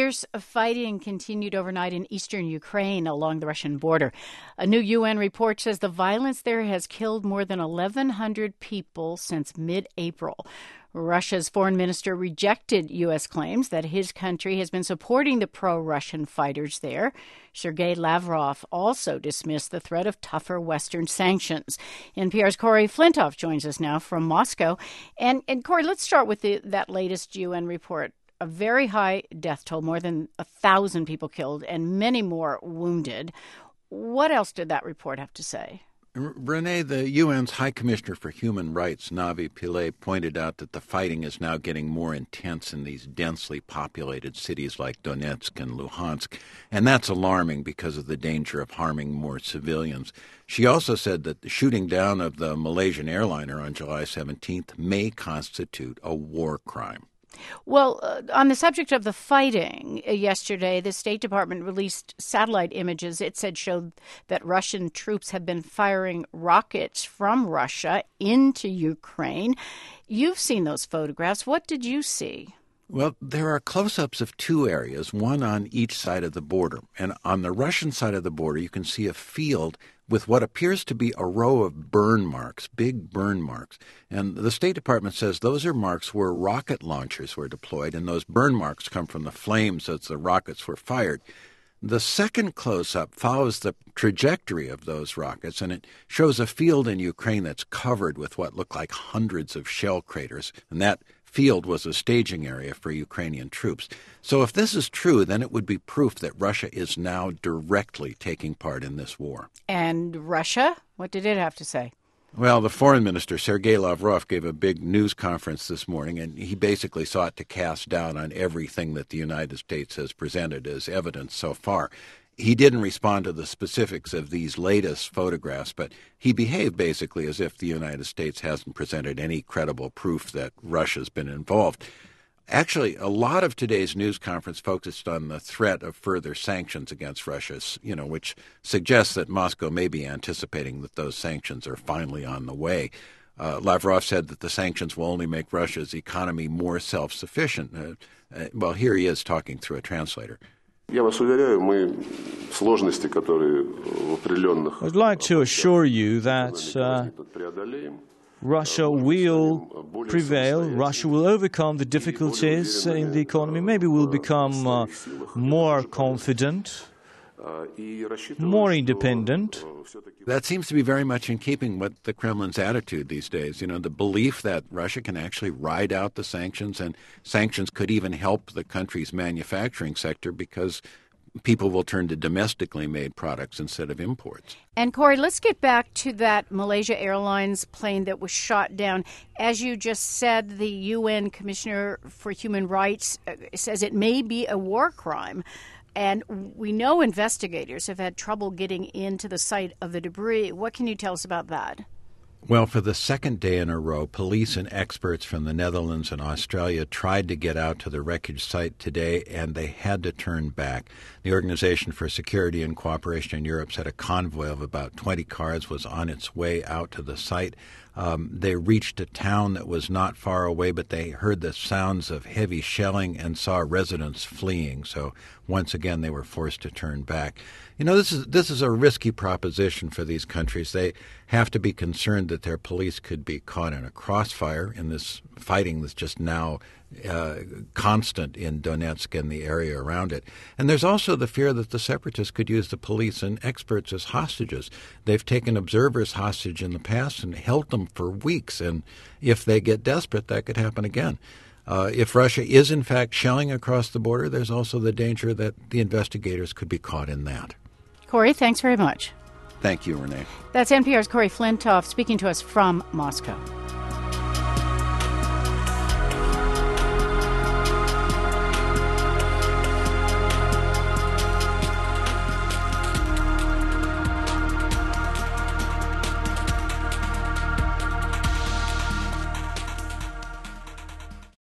Fierce fighting continued overnight in eastern Ukraine along the Russian border. A new UN report says the violence there has killed more than 1,100 people since mid-April. Russia's foreign minister rejected U.S. claims that his country has been supporting the pro-Russian fighters there. Sergei Lavrov also dismissed the threat of tougher Western sanctions. NPR's Corey Flintoff joins us now from Moscow. And Corey, let's start with that latest UN report. A very high death toll, more than 1,000 people killed and many more wounded. What else did that report have to say? Renee, the UN's High Commissioner for Human Rights, Navi Pillay, pointed out that the fighting is now getting more intense in these densely populated cities like Donetsk and Luhansk, and that's alarming because of the danger of harming more civilians. She also said that the shooting down of the Malaysian airliner on July 17th may constitute a war crime. Well, on the subject of the fighting, yesterday, the State Department released satellite images it said showed that Russian troops have been firing rockets from Russia into Ukraine. You've seen those photographs. What did you see? Well, there are close-ups of two areas, one on each side of the border. And on the Russian side of the border, you can see a field with what appears to be a row of burn marks, big burn marks. And the State Department says those are marks where rocket launchers were deployed, and those burn marks come from the flames as the rockets were fired. The second close-up follows the trajectory of those rockets, and it shows a field in Ukraine that's covered with what look like hundreds of shell craters, and that field was a staging area for Ukrainian troops. So if this is true, then it would be proof that Russia is now directly taking part in this war. And Russia? What did it have to say? Well, the foreign minister, Sergei Lavrov, gave a big news conference this morning, and he basically sought to cast doubt on everything that the United States has presented as evidence so far. He didn't respond to the specifics of these latest photographs, but he behaved basically as if the United States hasn't presented any credible proof that Russia's been involved. Actually, a lot of today's news conference focused on the threat of further sanctions against Russia, which suggests that Moscow may be anticipating that those sanctions are finally on the way. Lavrov said that the sanctions will only make Russia's economy more self-sufficient. Well, here he is talking through a translator. I'd like to assure you that Russia will prevail. Russia will overcome the difficulties in the economy. Maybe we'll become more confident, more independent. That seems to be very much in keeping with the Kremlin's attitude these days. You know, the belief that Russia can actually ride out the sanctions, and sanctions could even help the country's manufacturing sector because people will turn to domestically made products instead of imports. And Corey, let's get back to that Malaysia Airlines plane that was shot down. As you just said, the UN Commissioner for Human Rights says it may be a war crime. And we know investigators have had trouble getting into the site of the debris. What can you tell us about that? Well, for the second day in a row, police and experts from the Netherlands and Australia tried to get out to the wreckage site today, and they had to turn back. The Organization for Security and Cooperation in Europe said a convoy of about 20 cars was on its way out to the site. They reached a town that was not far away, but they heard the sounds of heavy shelling and saw residents fleeing. So once again, they were forced to turn back. You know, this is a risky proposition for these countries. They have to be concerned that their police could be caught in a crossfire in this fighting that's just now constant in Donetsk and the area around it. And there's also the fear that the separatists could use the police and experts as hostages. They've taken observers hostage in the past and held them for weeks. And if they get desperate, that could happen again. If Russia is, in fact, shelling across the border, there's also the danger that the investigators could be caught in that. Corey, thanks very much. Thank you, Renee. That's NPR's Corey Flintoff speaking to us from Moscow.